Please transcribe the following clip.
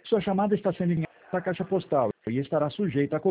Sua chamada está sendo enviada à caixa postal e estará sujeita a